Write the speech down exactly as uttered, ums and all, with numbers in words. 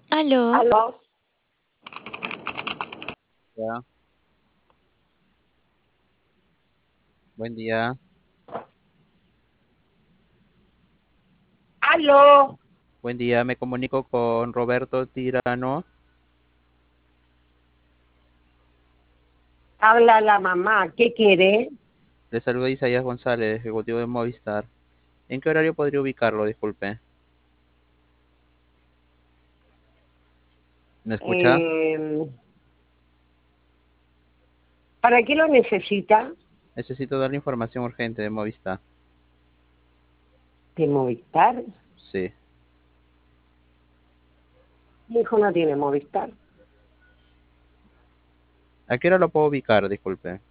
Aló, Aló, Ya, buen día. aló, Buen día, me comunico con Roberto Tirano. habla la mamá, ¿qué quiere? Le saluda Isaías González, ejecutivo de Movistar. ¿En qué horario podría ubicarlo? Disculpe. ¿Me escucha? Eh, ¿Para qué lo necesita? Necesito darle información urgente de Movistar. ¿De Movistar? Sí. Mi hijo no tiene Movistar. ¿A qué hora lo puedo ubicar? Disculpe.